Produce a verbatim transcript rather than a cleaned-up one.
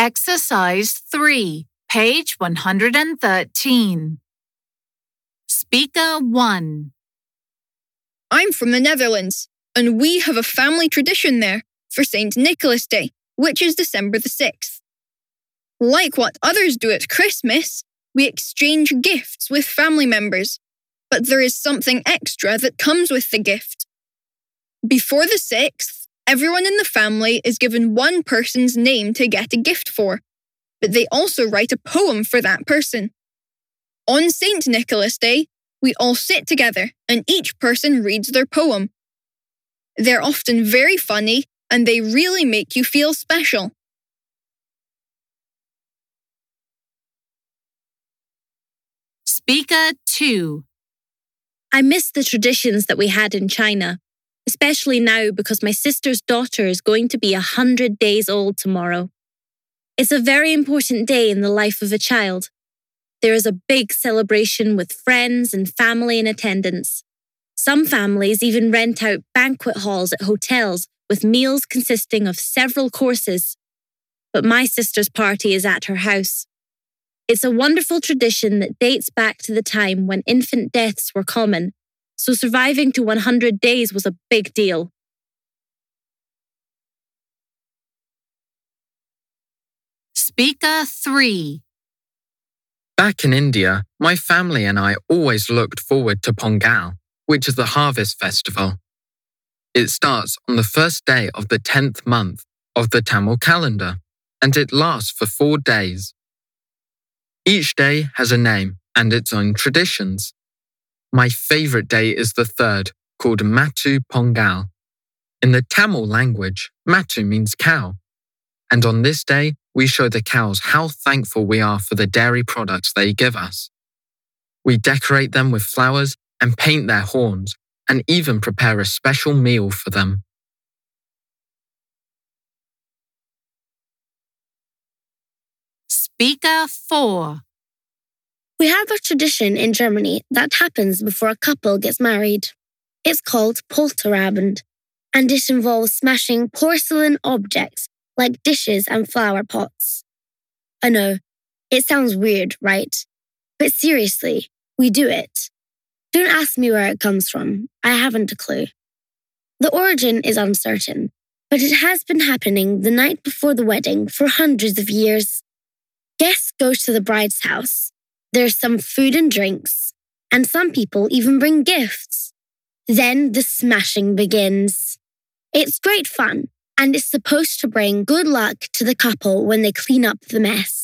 Exercise three, page one hundred thirteen. Speaker one. I'm from the Netherlands, and we have a family tradition there for Saint Nicholas Day, which is December the sixth. Like what others do at Christmas, we exchange gifts with family members, but there is something extra that comes with the gift. Before the sixth, everyone in the family is given one person's name to get a gift for, but they also write a poem for that person. On Saint Nicholas Day, we all sit together and each person reads their poem. They're often very funny and they really make you feel special. Speaker two. I miss the traditions that we had in China, especially now because my sister's daughter is going to be a hundred days old tomorrow. It's a very important day in the life of a child. There is a big celebration with friends and family in attendance. Some families even rent out banquet halls at hotels with meals consisting of several courses. But my sister's party is at her house. It's a wonderful tradition that dates back to the time when infant deaths were common, so surviving to one hundred days was a big deal. Speaker three. Back in India, my family and I always looked forward to Pongal, which is the harvest festival. It starts on the first day of the tenth month of the Tamil calendar, and it lasts for four days. Each day has a name and its own traditions. My favourite day is the third, called Mattu Pongal. In the Tamil language, Mattu means cow. And on this day, we show the cows how thankful we are for the dairy products they give us. We decorate them with flowers and paint their horns, and even prepare a special meal for them. Speaker four. We have a tradition in Germany that happens before a couple gets married. It's called Polterabend, and it involves smashing porcelain objects like dishes and flower pots. I know, it sounds weird, right? But seriously, we do it. Don't ask me where it comes from. I haven't a clue. The origin is uncertain, but it has been happening the night before the wedding for hundreds of years. Guests go to the bride's house. There's some food and drinks, and some people even bring gifts. Then the smashing begins. It's great fun, and it's supposed to bring good luck to the couple when they clean up the mess.